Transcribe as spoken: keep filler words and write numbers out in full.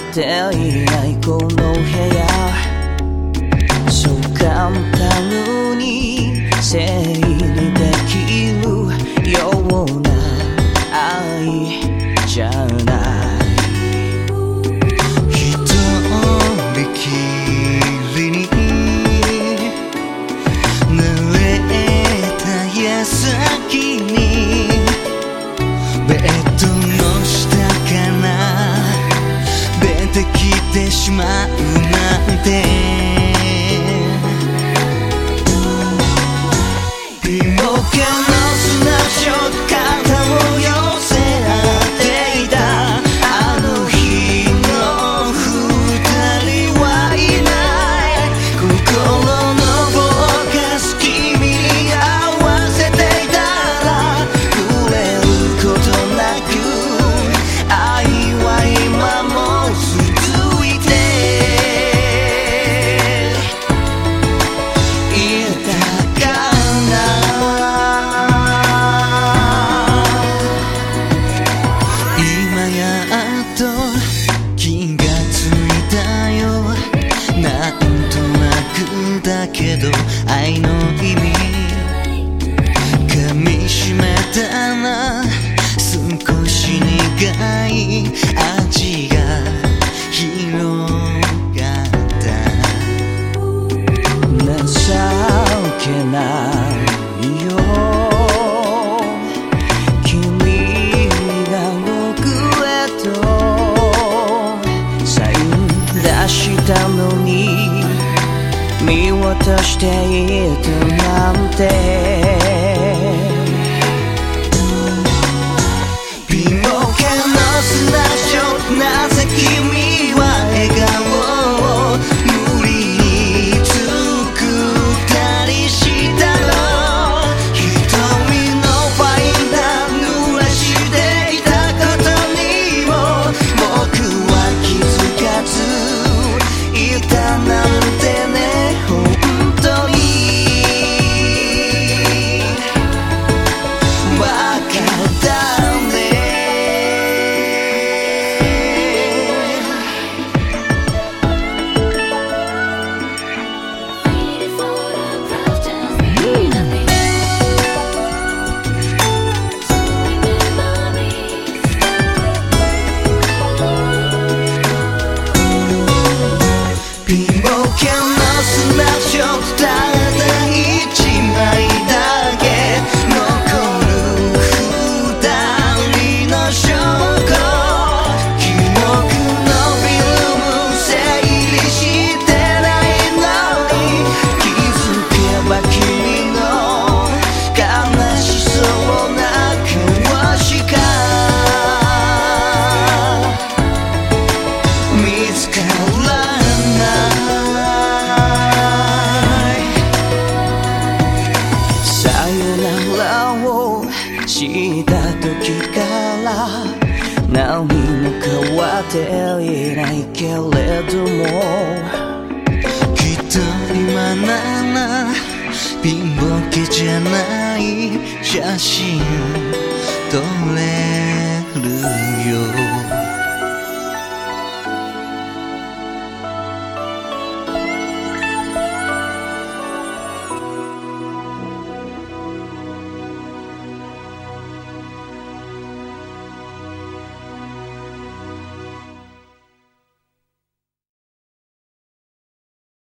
ていないこの部屋、そう簡単に整理できるような愛じゃない。 一人きりに慣れた矢先にベッドの下から出てきてしまうなんて、ピモカの砂ショット肩を寄せ合っていたあの日の二人はいない。心のフォーカス君に合わせていたら触れることなく愛は今も続いていたかな。今やっと気がついたよ。なんとなくだけど愛の意味噛みしめたら少し苦い味が広がった。 情けないよ、君が僕へとサイン出したのに見渡していたなんて。 ピモカのスナッショ、なぜ君は笑顔を無理に作ったりしたの。瞳のファインダー濡らしていたことにも僕は気づかずいたなんてね。本当にバカだね。ピモカのスナッショットただ一枚だけ残る二人の証拠。記憶のフィルム整理してないのに気づけば君の悲しそうな顔しか見つからない。 さよならをした時から何も変わっていないけれども、 きっと今ならピンボケじゃない写真撮れるよ。